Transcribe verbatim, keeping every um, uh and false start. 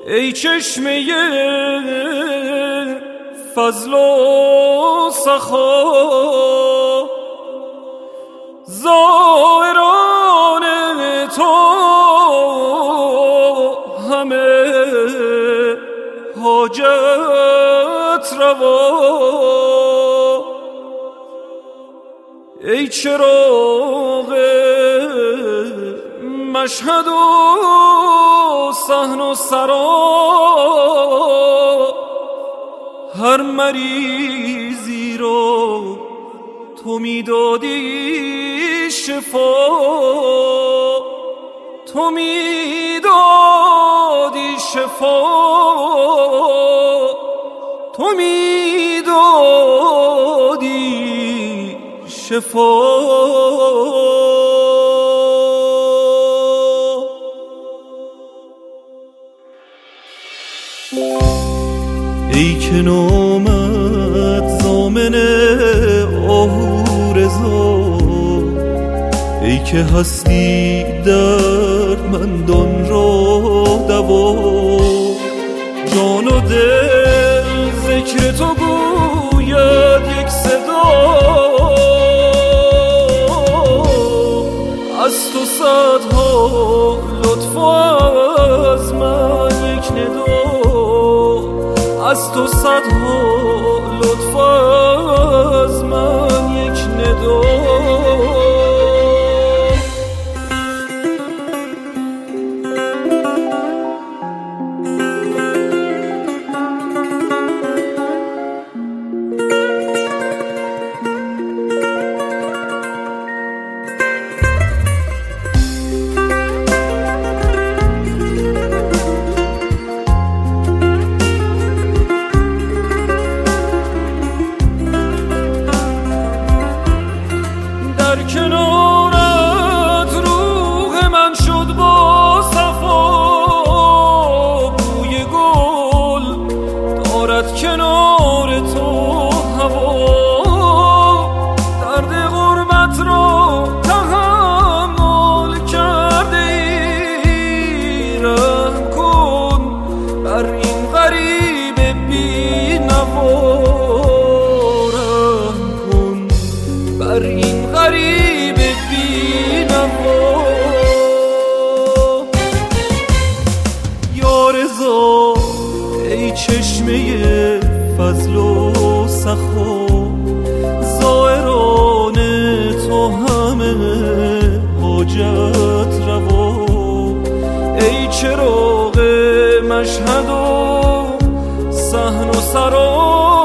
ای چشمه فضل و سخا، زائران تو همه حاجت روا. ای چراغ مشهد و صحن و سرا، هر مریضی رو تو میدادی شفا، تو میدادی شفا، تو میدادی شفا. ای که نامت ضامن آهو رضا، ای که هستی دردمندان را دوا. جان و دل ذکر تو گوید یک صدا، از تو صدها لطف از من یک ندا، از تو صدها لطف از من یک ندا. کنارت روح من شد با صفا، بوی گل دارد کنار تو هوا. درد غربت را تحمل کرده ای، رحم کن بر این غریب بی نوا، رحم کن بر این غریب بی نوا. یا رضا ای چشمه فضل و سخا، زائران تو همه حاجت روا. ای چراغ مشهد و صحن و سرا،